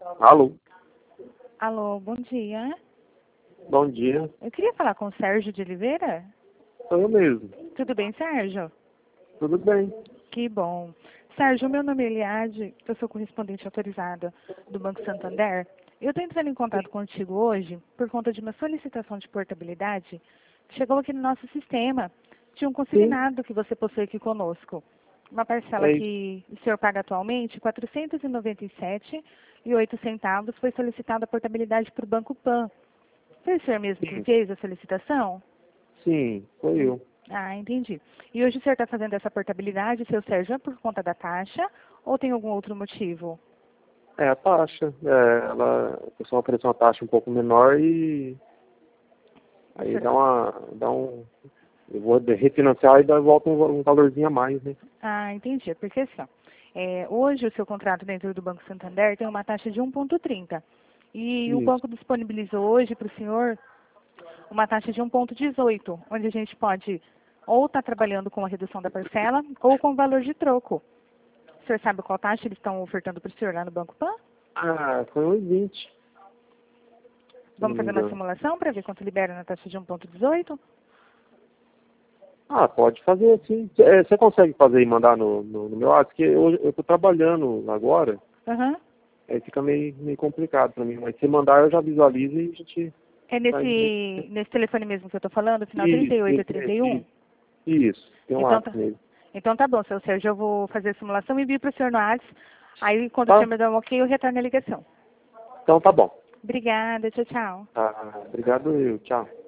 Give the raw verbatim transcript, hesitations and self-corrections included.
Alô, Alô, bom dia. bom dia. Eu queria falar com o Sérgio de Oliveira. Sou eu mesmo. Tudo bem, Sérgio? Tudo bem? Que bom. Sérgio, meu nome é Eliade, eu sou correspondente autorizada do Banco Santander. Eu estou entrando em contato contigo hoje por conta de uma solicitação de portabilidade que chegou aqui no nosso sistema. Tinha um Sim, consignado que você possui aqui conosco. Uma parcela é isso. que o senhor paga atualmente, quatrocentos e noventa e sete reais e oito centavos, foi solicitada a portabilidade para o Banco Pan. Foi o senhor mesmo que Sim, fez a solicitação? sim, foi eu. Ah, entendi. E hoje o senhor está fazendo essa portabilidade, seu Sérgio, é por conta da taxa ou tem algum outro motivo? É a taxa. É, ela, o pessoal ofereceu uma taxa um pouco menor e O aí senhor- dá uma. Dá um. Eu vou refinanciar e dá, volta um, um valorzinho a mais, né? Ah, entendi. Porque assim, ó, é, hoje o seu contrato dentro do Banco Santander tem uma taxa de um vírgula trinta. E o Isso. banco disponibilizou hoje para o senhor uma taxa de um vírgula dezoito, onde a gente pode ou estar trabalhando com a redução da parcela ou com o valor de troco. O senhor sabe qual taxa eles estão ofertando para o senhor lá no Banco Pan? Ah, foi um e vinte, se não Vamos me fazer uma engano. simulação para ver quanto libera na taxa de um vírgula dezoito? Ah, pode fazer sim. É, você consegue fazer e mandar no, no, no meu WhatsApp? Porque eu, eu tô trabalhando agora, Aham. aí fica meio, meio complicado pra mim. Mas se mandar eu já visualizo e a gente É faz direito. nesse, nesse telefone mesmo que eu estou falando, final trinta Isso, e oito a isso, trinta e isso, um? isso. Isso, tem um Então ato tá, mesmo. então tá bom, seu Sérgio, eu vou fazer a simulação e envio para o senhor no WhatsApp. Aí quando o Tá? senhor me der um ok, eu retorno a ligação. Então tá bom. Obrigada, tchau, tchau. Tá, obrigado eu. Tchau.